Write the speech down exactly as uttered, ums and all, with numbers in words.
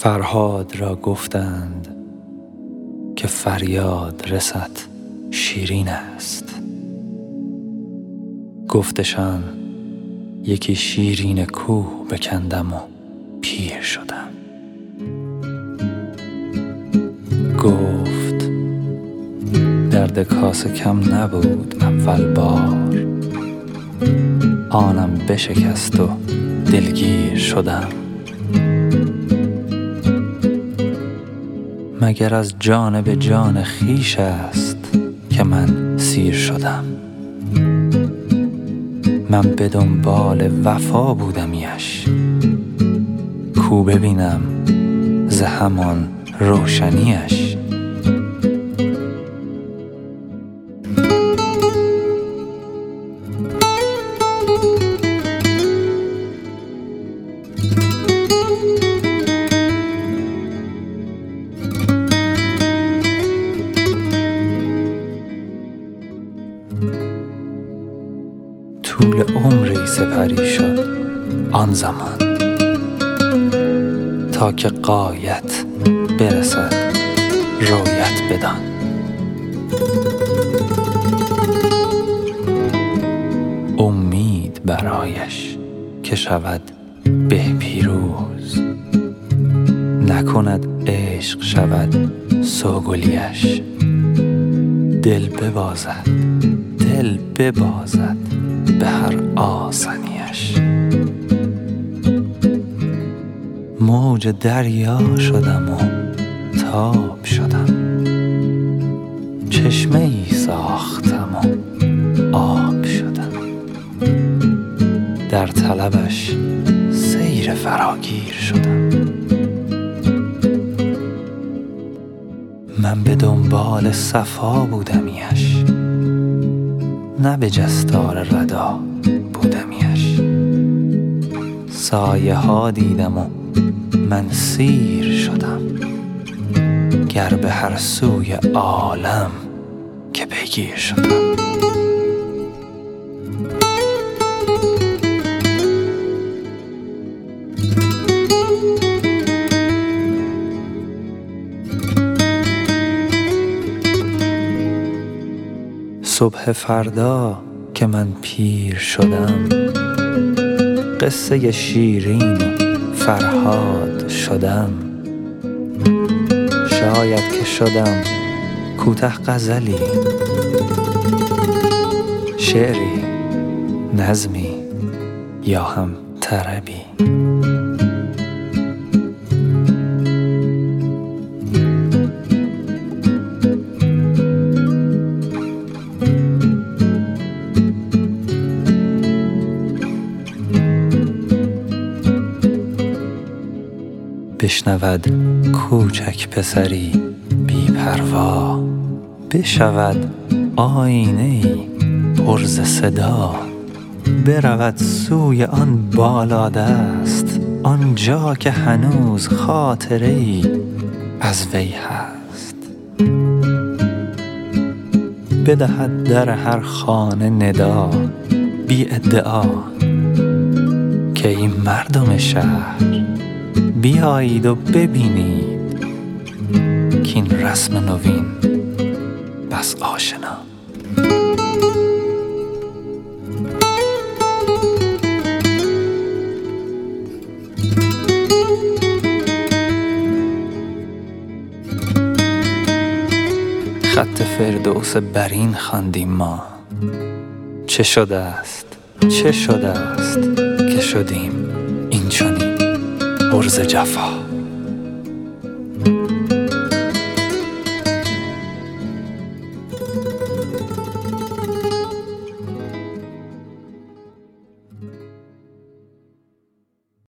فرهاد را گفتند که فریاد رست شیرین است. گفتشان یکی شیرین کوه بکندم و پیر شدم. گفت درد کاسه کم نبود اول بار، آنم بشکست و دلگیر شدم. مگر از جانب جان خویش است که من سیر شدم؟ من به دنبال وفا بودمیش، کو ببینم ز همان روشنیش. طول عمری سپری شد آن زمان، تا که غایت برسد رویت بدان. امید برایش که شود به پیروز، نکند عشق شود سوگلیش. دل ببازد دل ببازد به هر آسنیش. موج دریا شدم و تاب شدم، چشمه ای ساختم و آب شدم. در طلبش سیر فراگیر شدم. من به دنبال صفا بودمیش، نه به جستار ردا بودمیش. سایه ها دیدم و من سیر شدم، گر به هر سوی عالم که بگیر شدم. صبح فردا که من پیر شدم، قصه شیرین و فرهاد شدم. شاید که شدم کوته غزلی، شعری، نظمی یا هم طربی. بشنود کوچک پسری بی پروا، بشود آینه‌ای پر ز صدا. برود سوی آن بالادست، آنجا که هنوز خاطره‌ای از وی هست. بدهد در هر خانه ندا بی ادعا، که این مردم شهر بیایید و ببینید کین رسم نوین بس آشنا. خط فردوس برین خواندیم ما، چه شده است چه شده است که شدیم این چنین عرض جفا.